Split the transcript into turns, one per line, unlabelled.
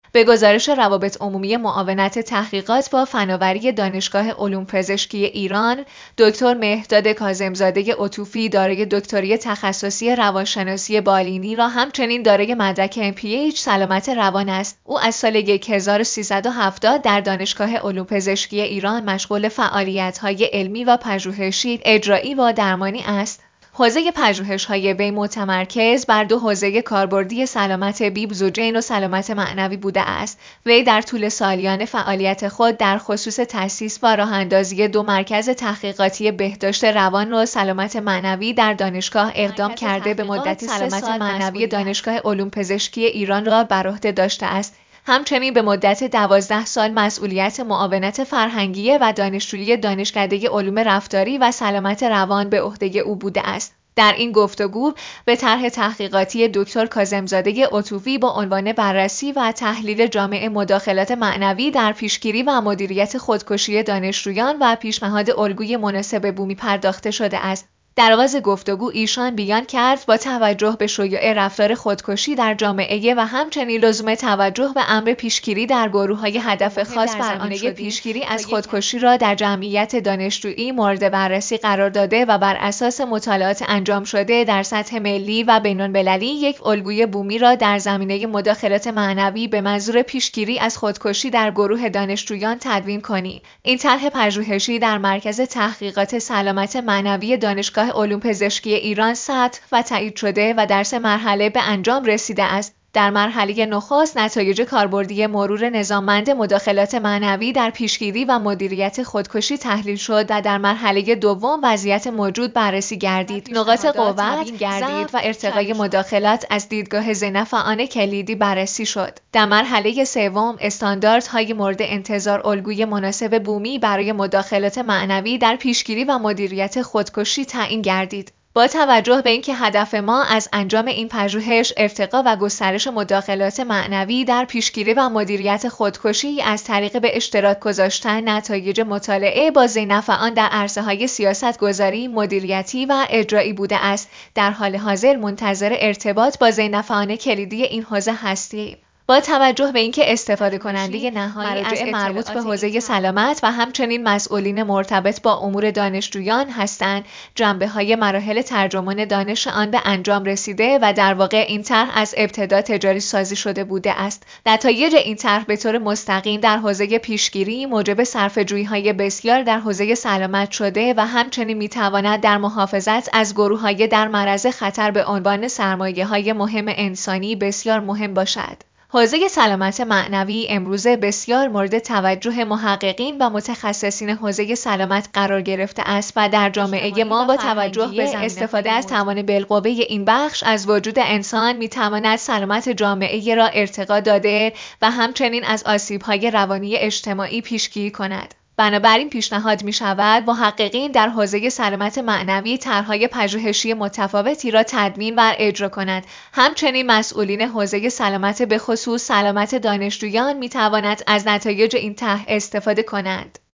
به گزارش روابط عمومی معاونت تحقیقات با فناوری دانشگاه علوم پزشکی ایران، دکتر مهرداد کاظمزاده عطوفی دارای دکتری تخصصی روانشناسی بالینی را همچنین دارای مدرک MPH سلامت روان است. او از سال 1370 در دانشگاه علوم پزشکی ایران مشغول فعالیت‌های علمی و پژوهشی، اجرایی و درمانی است. حوزه پژوهش‌های وی متمرکز بر دو حوزه کاربردی سلامت بیب زوجین و سلامت معنوی بوده است. وی در طول سالیان فعالیت خود در خصوص تأسیس و راه‌اندازی دو مرکز تحقیقاتی بهداشت روان و سلامت معنوی در دانشگاه اقدام کرده به مدت سلامت معنوی دانشگاه علوم پزشکی ایران را بر عهده داشته است. همچنین به مدت 12 سال مسئولیت معاونت فرهنگی و دانشجویی دانشکده علوم رفتاری و سلامت روان به عهده او بوده است. در این گفتگو به طرح تحقیقاتی دکتر کاظمزاده عطوفی با عنوان بررسی و تحلیل جامع مداخلات معنوی در پیشگیری و مدیریت خودکشی دانشجویان و پیشنهاد الگوی مناسب بومی پرداخته شده است. در آغاز گفتگو ایشان بیان کرد با توجه به شیوع رفتار خودکشی در جامعه و همچنین لزوم توجه به امر پیشگیری در گروه‌های هدف خاص بر زمینه پیشگیری از خودکشی را در جمعیت دانشجویی مورد بررسی قرار داده و بر اساس مطالعات انجام شده در سطح ملی و بین‌المللی یک الگوی بومی را در زمینه مداخلات معنوی به منظور پیشگیری از خودکشی در گروه دانشجویان تدوین کنیم. این طرح پژوهشی در مرکز تحقیقات سلامت معنوی دانشگاه علوم پزشکی ایران ثبت و تایید شده و در 3 مرحله به انجام رسیده است. در مرحله نخست نتایج کاربردی مرور نظاممند مداخلات معنوی در پیشگیری و مدیریت خودکشی تحلیل شد و در مرحله دوم وضعیت موجود بررسی گردید، نقاط قوت گردید و ارتقای مداخلات از دیدگاه ذینفعان کلیدی بررسی شد. در مرحله سوم استانداردهای مورد انتظار الگوی مناسب بومی برای مداخلات معنوی در پیشگیری و مدیریت خودکشی تعیین گردید. با توجه به اینکه هدف ما از انجام این پژوهش ارتقا و گسترش مداخلات معنوی در پیشگیری و مدیریت خودکشی از طریق به اشتراک گذاشتن نتایج مطالعه با ذینفعان در عرصه‌های سیاست‌گذاری، مدیریتی و اجرایی بوده است، در حال حاضر منتظر ارتباط با ذینفعان کلیدی این حوزه هستیم. با توجه به اینکه استفاده کننده نهایی از مربوط به حوزه سلامت و همچنین مسئولین مرتبط با امور دانشجویان هستند، جنبه‌های مراحل ترجمان دانش آن به انجام رسیده و در واقع این طرح از ابتدا تجاری سازی شده بوده است. نتایج این طرح به طور مستقیم در حوزه پیشگیری موجب صرفه‌جویی‌های بسیار در حوزه سلامت شده و همچنین می‌تواند در محافظت از گروه‌های در معرض خطر به عنوان سرمایه‌های مهم انسانی بسیار مهم باشد. حوزه سلامت معنوی امروزه بسیار مورد توجه محققین و متخصصین حوزه سلامت قرار گرفته است و در جامعه ما با توجه به استفاده از توان بالقوه این بخش از وجود انسان میتواند سلامت جامعه را ارتقا داده و همچنین از آسیب‌های روانی اجتماعی پیشگیری کند. بنابراین پیشنهاد می شود محققین در حوزه سلامت معنوی طرح‌های پژوهشی متفاوتی را تدوین و اجرا کنند. همچنین مسئولین حوزه سلامت به خصوص سلامت دانشجویان می توانند از نتایج این طرح استفاده کنند.